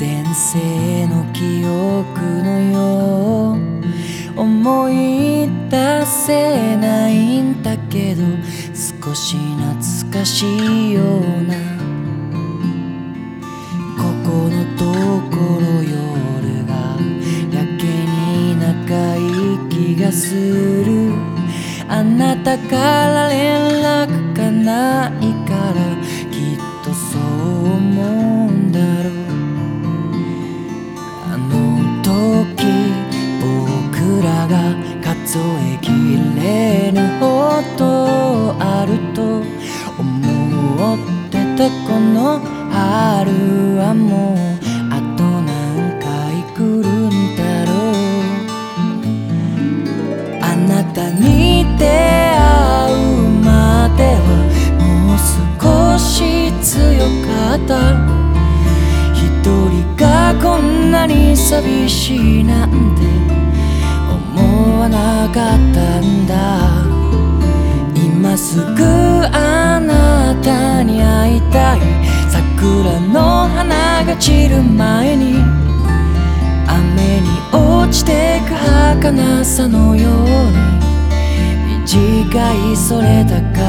前世の記憶のよう思い出せないんだけど、少し懐かしいようなここのところ、夜がやけに長い気がする。あなたから連絡がないからきっとそう思うんだろう。あの時僕らが数えきれぬほどあると思ってたこの春はもうあと何回来るんだろう。あなたに出会うまではもう少し強かった。一人がこんなに寂しいなんて思わなかったんだ。今すぐあなたに会いたい。桜の花が散る前に雨に落ちてく儚さのように短いそれだから。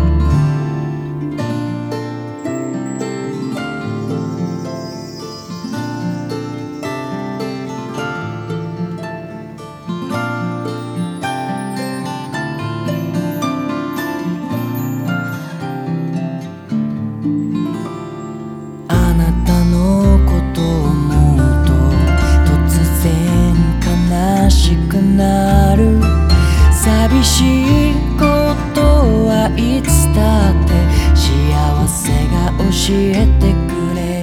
寂しいことはいつだって幸せが教えてくれ。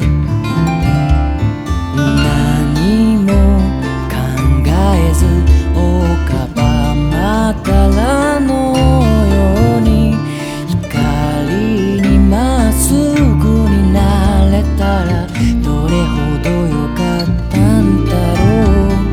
何も考えず丘ばまだらのように光にまっすぐになれたらどれほどよかったんだろう。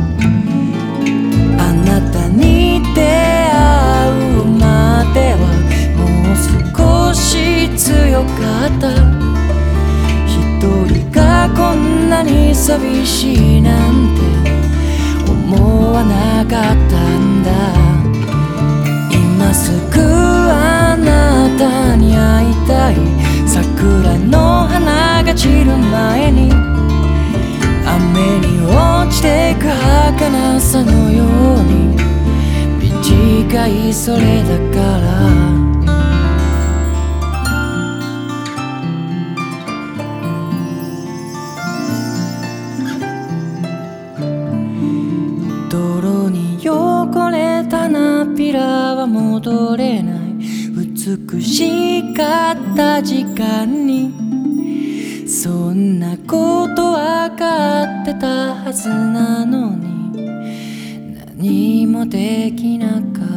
あなたに出会うまではもう少し強かった。一人がこんなに寂しいなんて思わなかったんだ。今すぐあなたに会いたい。桜の花が散る前に雨に落ちてく儚さのように短いそれだから。泥に汚れたナピラは戻れない。美しかった時間にそんなことわかってたはずなのに何もできなかった。